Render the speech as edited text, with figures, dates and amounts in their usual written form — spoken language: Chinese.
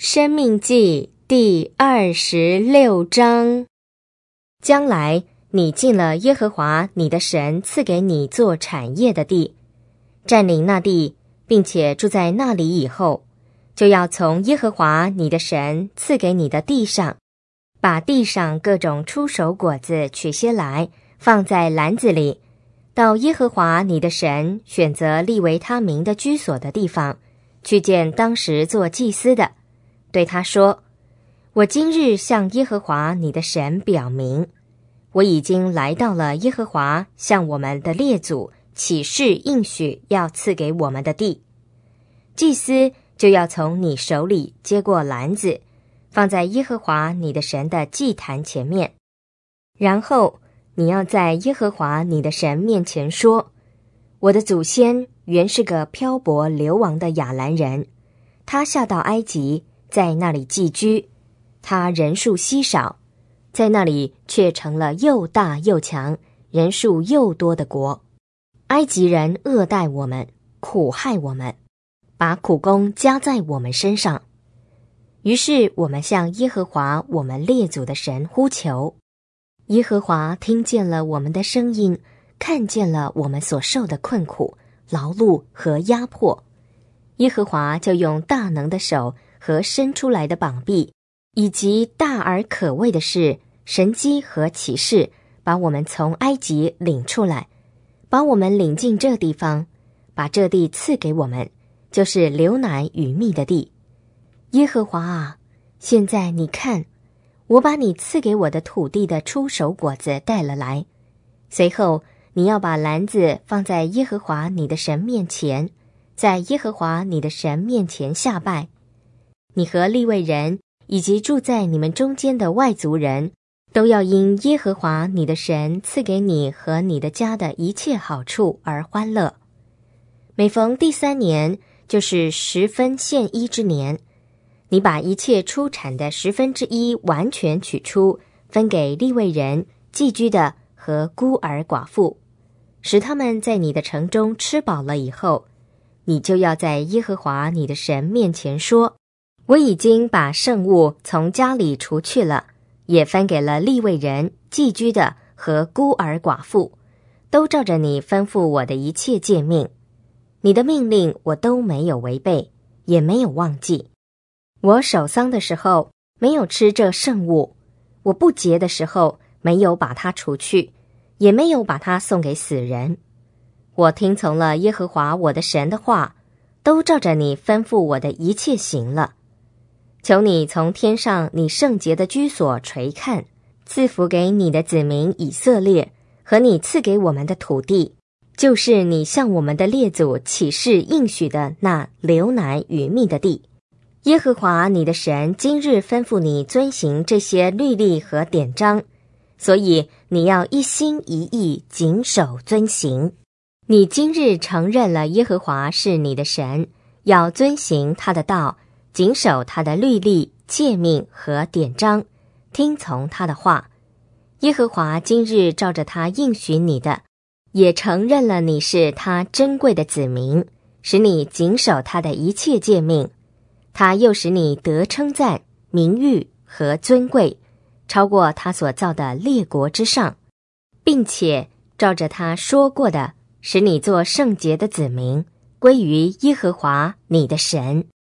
申命记第26章。将来你进了耶和华你的神赐给你做产业的地，占领那地，并且住在那里以后，就要从耶和华你的神赐给你的地上，把地上各种出熟果子取些来，放在篮子里，到耶和华你的神选择立为他名的居所的地方，去见当时做祭司的，对他说：我今日向耶和华你的神表明，我已经来到了耶和华向我们的列祖起誓应许要赐给我们的地。祭司就要从你手里接过篮子，放在耶和华你的神的祭坛前面，然后你要在耶和华你的神面前说：我的祖先原是个漂泊流亡的亚兰人，他下到埃及，在那里寄居，他人数稀少，在那里却成了又大又强，人数又多的国。埃及人恶待我们，苦害我们，把苦工加在我们身上。于是我们向耶和华我们列祖的神呼求，耶和华听见了我们的声音，看见了我们所受的困苦、劳碌和压迫。耶和华就用大能的手和伸出来的膀臂，以及大而可畏的事、神迹和奇事，把我们从埃及领出来，把我们领进这地方，把这地赐给我们，就是流奶与蜜的地。耶和华啊，现在你看，我把你赐给我的土地的出熟果子带了来。随后你要把篮子放在耶和华你的神面前，在耶和华你的神面前下拜。你和利未人以及住在你们中间的外族人，都要因耶和华你的神赐给你和你的家的一切好处而欢乐。每逢第3年，就是10分献1之年，你把一切出产的1/10完全取出，分给利未人、寄居的和孤儿寡妇，使他们在你的城中吃饱了以后，你就要在耶和华你的神面前说：我已经把圣物从家里除去了，也分给了利未人、寄居的和孤儿寡妇，都照着你吩咐我的一切诫命。你的命令我都没有违背，也没有忘记。我守丧的时候没有吃这圣物，我不洁的时候没有把它除去，也没有把它送给死人。我听从了耶和华我的神的话，都照着你吩咐我的一切行了。求你从天上你圣洁的居所垂看，赐福给你的子民以色列和你赐给我们的土地，就是你向我们的列祖起誓应许的那流奶与蜜的地。耶和华你的神今日吩咐你遵行这些律例和典章，所以你要一心一意谨守遵行。你今日承认了耶和华是你的神，要遵行他的道，谨守他的律例、诫命和典章，听从他的话。耶和华今日照着他应许你的，也承认了你是他珍贵的子民，使你谨守他的一切诫命。他又使你得称赞、名誉和尊贵，超过他所造的列国之上，并且照着他说过的，使你做圣洁的子民，归于耶和华你的神。